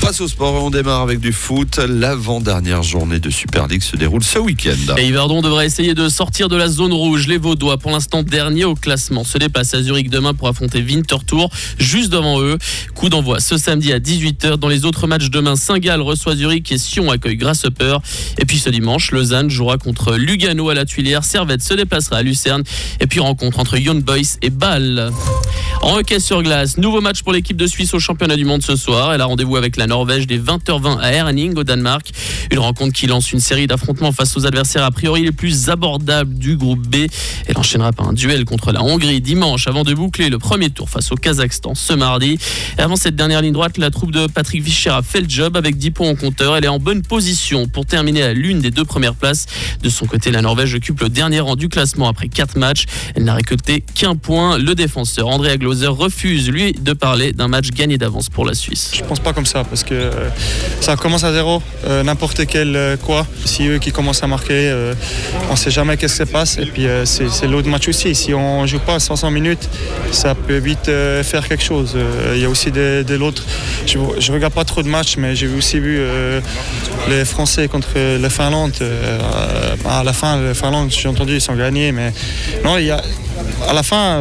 passe au sport et on démarre avec du foot. L'avant-dernière journée de Super League se déroule ce week-end. Et Yverdon devrait essayer de sortir de la zone rouge. Les Vaudois, pour l'instant dernier au classement, se déplacent à Zurich demain pour affronter Winterthur, juste devant eux. Coup d'envoi ce samedi à 18h. Dans les autres matchs demain, Saint-Gall reçoit Zurich et Sion accueille Grasshopper. Et puis ce dimanche, Lausanne jouera contre Lugano à la Tuilière. Servette se déplacera à Lucerne. Et puis rencontre entre Young Boys et Bâle. En hockey sur glace, nouveau match pour l'équipe de Suisse au championnat du monde ce soir. Elle a rendez-vous avec la Norvège dès 20h20 à Herning au Danemark. Une rencontre qui lance une série d'affrontements face aux adversaires a priori les plus abordables du groupe B. Elle enchaînera par un duel contre la Hongrie dimanche avant de boucler le premier tour face au Kazakhstan ce mardi. Et avant cette dernière ligne droite, la troupe de Patrick Vischer a fait le job avec 10 points en compteur. Elle est en bonne position pour terminer à l'une des 2 premières places. De son côté, la Norvège occupe le dernier rang du classement après 4 matchs. Elle n'a récolté qu'un point. Le défenseur Andrea Glauser refuse, lui, de parler d'un match gagné d'avance pour la Suisse. Je pense pas comme ça parce que ça commence à 0, n'importe quel quoi. Si eux qui commencent à marquer, on sait jamais qu'est-ce qui se passe. Et puis c'est l'autre match aussi. Si on joue pas 500 minutes, ça peut vite faire quelque chose. Il y a aussi de l'autre. Je regarde pas trop de matchs, mais j'ai aussi vu les Français contre la Finlande. À la fin, la Finlande, j'ai entendu, ils sont gagnés, mais non, à la fin,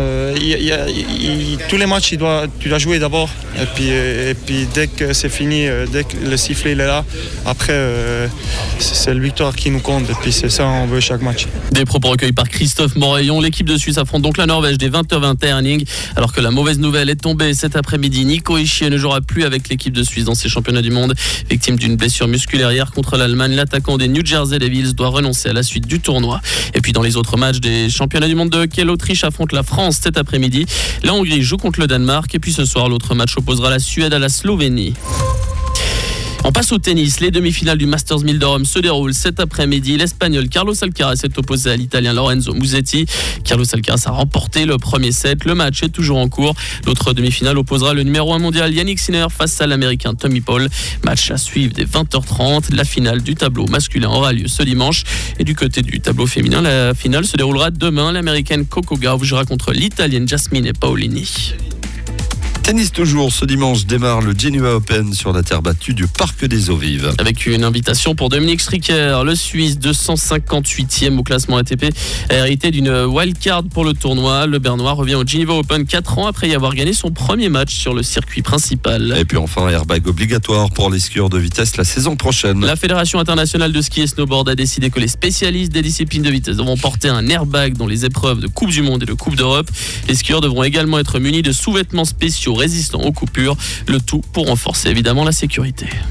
tous les matchs, tu dois jouer d'abord. Et puis dès que c'est fini, dès que le sifflet est là, après, c'est la victoire qui nous compte. Et puis c'est ça, on veut chaque match. Des propos recueillis par Christophe Moraillon. L'équipe de Suisse affronte donc la Norvège dès 20h20 à Herning. Alors que la mauvaise nouvelle est tombée cet après-midi. Nico Hischier ne jouera plus avec l'équipe de Suisse dans ces championnats du monde. Victime d'une blessure musculaire hier contre l'Allemagne, l'attaquant des New Jersey Devils doit renoncer à la suite du tournoi. Et puis dans les autres matchs des championnats du monde de hockey, l'Autriche affronte la France cet après-midi. La Hongrie joue contre le Danemark. Et puis ce soir, l'autre match opposera la Suède à la Slovénie. On passe au tennis. Les demi-finales du Masters 1000 de Rome se déroulent cet après-midi. L'Espagnol Carlos Alcaraz s'est opposé à l'Italien Lorenzo Musetti. Carlos Alcaraz a remporté le premier set. Le match est toujours en cours. L'autre demi-finale opposera le numéro 1 mondial Yannick Sinner face à l'Américain Tommy Paul. Match à suivre dès 20h30. La finale du tableau masculin aura lieu ce dimanche. Et du côté du tableau féminin, la finale se déroulera demain. L'Américaine Coco Gauff jouera contre l'Italienne Jasmine Paolini. Tennis toujours, ce dimanche démarre le Geneva Open sur la terre battue du Parc des Eaux Vives. Avec une invitation pour Dominique Stricker, le Suisse 258e au classement ATP, a hérité d'une wildcard pour le tournoi. Le Bernois revient au Geneva Open 4 ans après y avoir gagné son premier match sur le circuit principal. Et puis enfin, airbag obligatoire pour les skieurs de vitesse la saison prochaine. La Fédération internationale de ski et snowboard a décidé que les spécialistes des disciplines de vitesse devront porter un airbag dans les épreuves de Coupe du Monde et de Coupe d'Europe. Les skieurs devront également être munis de sous-vêtements spéciaux résistants aux coupures, le tout pour renforcer évidemment la sécurité.